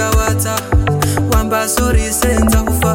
wata wamba sorry senza kufa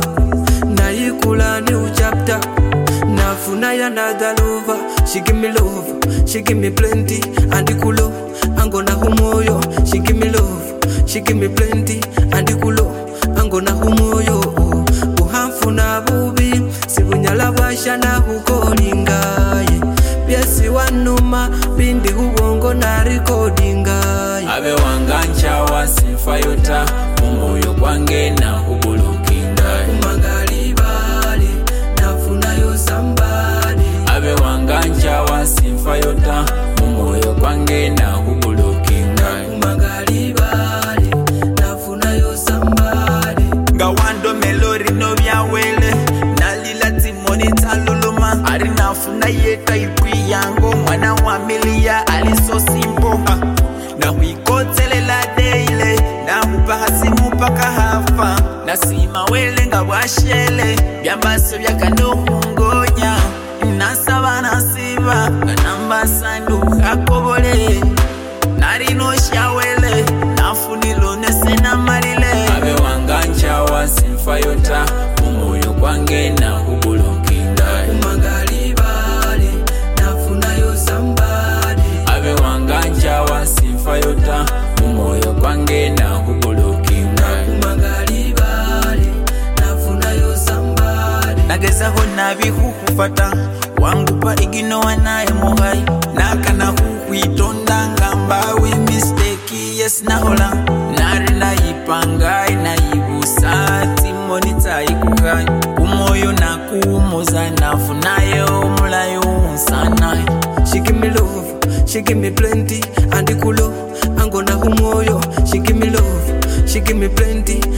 naikula new chapter nafuna ya another lover. She give me love, she give me plenty andikulo angona humoyo. She give me love, she give me plenty andikulo angona humoyo. Uhamfuna bubi sibunyala bashana hukolingaye byesi wanuma bindi hubongo na recordingaye. Abe wangancha wasifayota umuyo kwange na hubulukingaye. Umangali bali nafuna yo somebody. Abe wangancha wasifayota umuyo kwange na hubulukingaye. Umangali bali nafuna yo somebody. Gawando melori no byawele nalila timoni taluluma ari nafuna yeta ikwi yango mwana wa milia ali so simple na huikotelela daily na hupahasi mupaka hafa na sima wele nga washele byambaso byakanuhungonya nasaba nasiba namba sandu hakobole narino shawele nafunilo nesena malile. Abe wangancha wasifayota umuyo kwange na hubulukingaye. Umangali bali nafuna yo somebody. Abe wangancha wasifayota umuyo kwange na hubulukingaye. Umangali bali nafuna yo somebody. Nageza hona bihufata wangupa igino wanaye mugai nakana huitonda ngambawe mistake yes nahola nari naipangai naibusa timonita ikukai umoyo na kumuza nafunayo mulayo sana. She give me love, she give me plenty andikulo angona humoyo. She give me love, she give me plenty